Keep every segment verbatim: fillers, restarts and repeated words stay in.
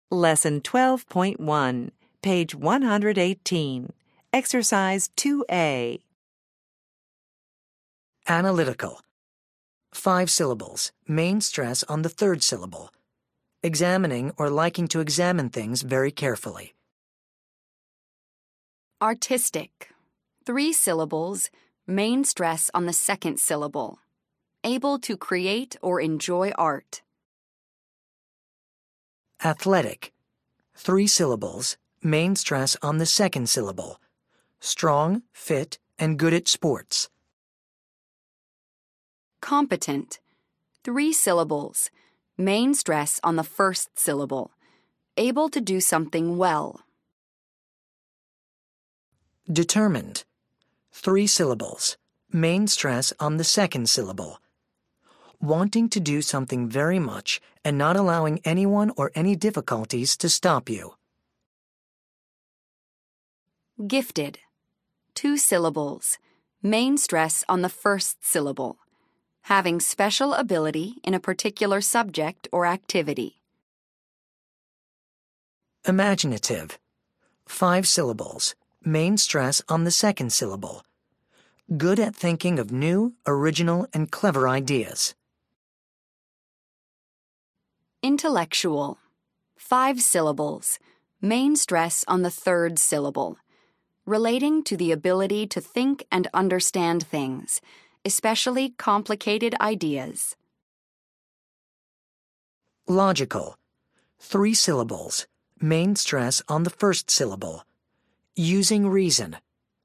Lesson twelve point one, page one hundred eighteen, Exercise two A. Analytical. Five syllables, main stress on the third syllable. Examining or liking to examine things very carefully. Artistic. Three syllables, main stress on the second syllable. Able to create or enjoy art. Athletic. Three syllables, main stress on the second syllable. Strong, fit, and good at sports. Competent. Three syllables, main stress on the first syllable. Able to do something well. Determined. Three syllables, main stress on the second syllable. Wanting to do something very much and not allowing anyone or any difficulties to stop you. Gifted. Two syllables, main stress on the first syllable. Having special ability in a particular subject or activity. Imaginative. Five syllables, main stress on the second syllable. Good at thinking of new, original, and clever ideas. Intellectual. Five syllables, main stress on the third syllable. Relating to the ability to think and understand things, especially complicated ideas. Logical. Three syllables, main stress on the first syllable. Using reason.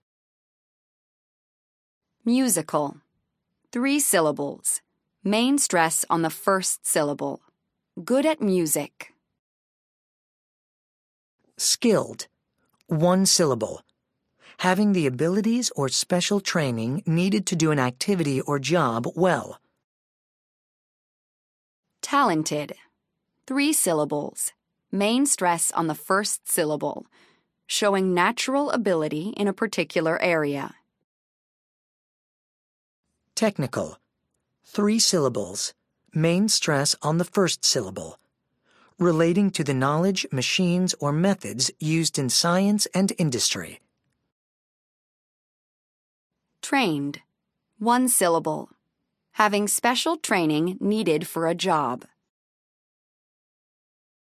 Musical. Three syllables, main stress on the first syllable. Good at music. Skilled. One syllable. Having the abilities or special training needed to do an activity or job well. Talented. Three syllables, main stress on the first syllable. Showing natural ability in a particular area. Technical. Three syllables, main stress on the first syllable. Relating to the knowledge, machines, or methods used in science and industry. Trained. One syllable. Having special training needed for a job.